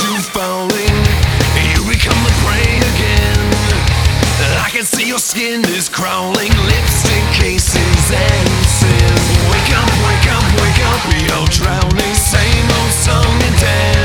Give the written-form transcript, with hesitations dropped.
to falling, you become the prey again. I can see your skin is crawling, lipstick cases and sin. Wake up, wake up, wake up, you're drowning. Same old song and dance.